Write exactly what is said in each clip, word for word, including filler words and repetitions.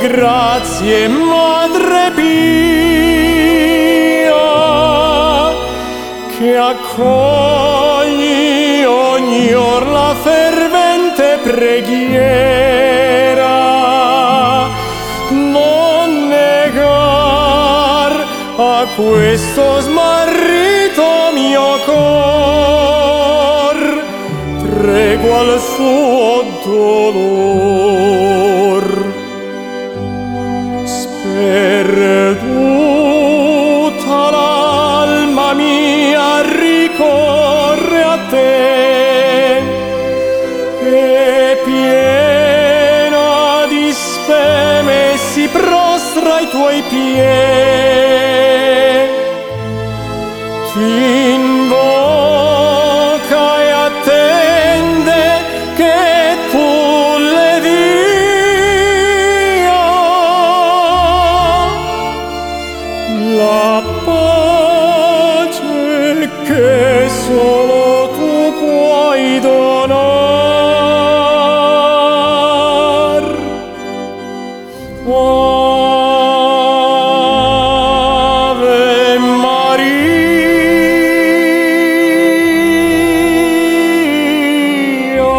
grazie, Madre Pia, che accogli ogni or la fervente preghiera. Non negar a questo smarrito mio cor tregua al suo dolor. Sperduta l'alma mia ricorre a te, e piena di speme si prostra ai tuoi piedi. Ti invoca e attende che tu le dia la pace che solo tu puoi donar. Ave Maria.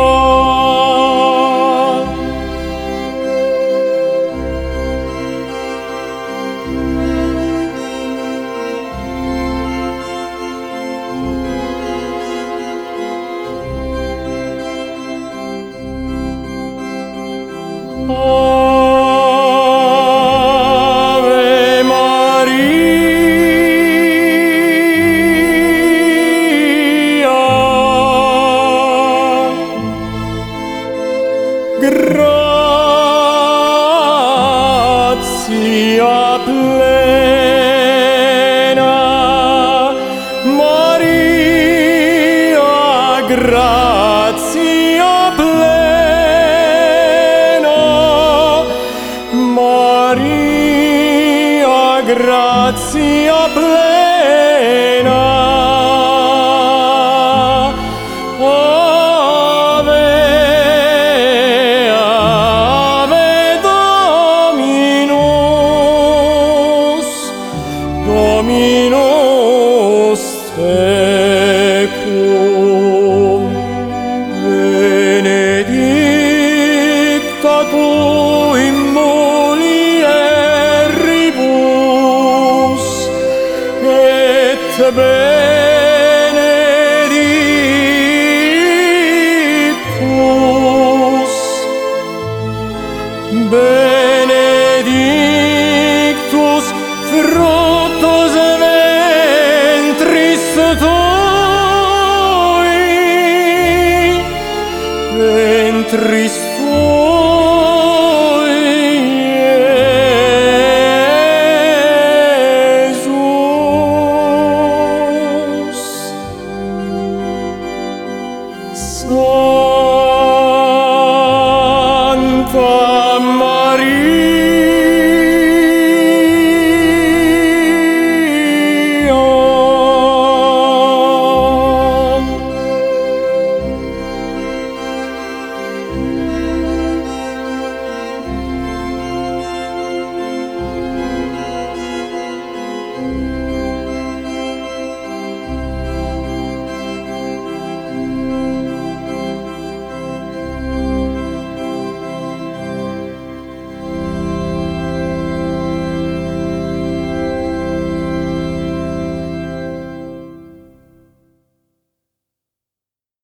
Ave Maria. Grazia plena, Maria, grazia plena, Maria, grazia plena. Ave, Ave Dominus, Dominus tecum. Benedicta tu in mulieribus, et benedictus, benedictus